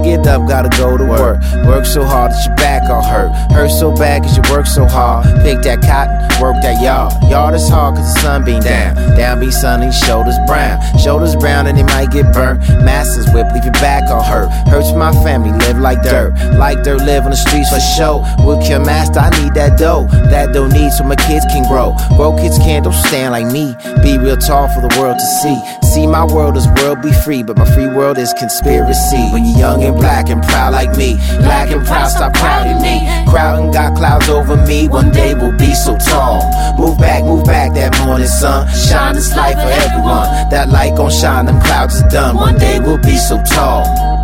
get up, gotta go to work. Work so hard that your back all hurt. Hurt so bad cause you work so hard. Pick that cotton, work that yard. Yard is hard cause the sun beam down. Down be sunny, shoulders brown. Shoulders brown and they might get burnt. Masters whip, leave your back all hurt. Hurts my family, live like dirt. Like dirt, live on the streets for show. Whip your master, I need that dough. That dough needs so my kids can grow. Grow kids can't, don't stand like me. Be real tall for the world to see. See my world is world be free, but my free world is conspiracy. When you're young and black and proud like me. Black and proud, stop crowding me. Crowding got clouds over me. One day we'll be so tall. Move back, that morning sun. Shine this light for everyone. That light gon' shine, them clouds is done. One day we'll be so tall.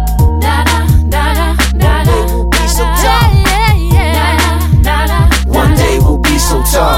One day we'll be so tall.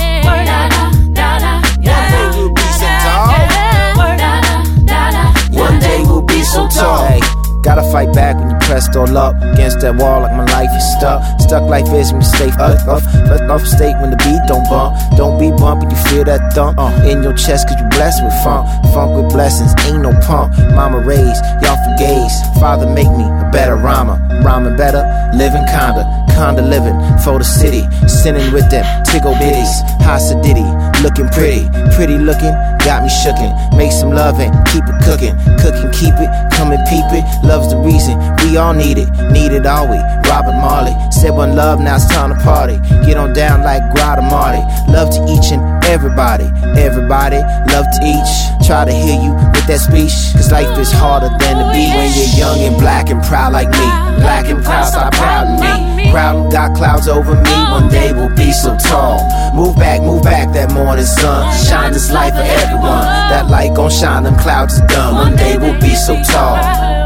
One day we'll be so tall. Hey, gotta fight back when you pressed all up against that wall like my life is stuck. Stuck like this when you stay off state when the beat don't bump. Don't be bumping, you feel that thump in your chest cause you blessed with funk. Funk with blessings, ain't no pump. Mama raised, y'all forgave. Father make me a better rhymer. Rhyming better, living kinda living for the city. Sinning with them, tickle bitties. Hasidity, looking pretty looking, got me shookin'. Make some love and keep it cooking. Cooking, keep it, come and peep it. Love's the reason, we all need it always. Robert Marley said one love, now it's time to party. Get on down like Grada Marley. Love to each and everybody, love to each. Try to hear you with that speech, cause life is harder than the beat. When you're young and black and proud like me. Black and proud, stop proud of me. Crowd got clouds over me, one day we'll be so tall. Move back, that morning sun. Shine this light for everyone. That light gon' shine, them clouds is done. One day we'll be so tall.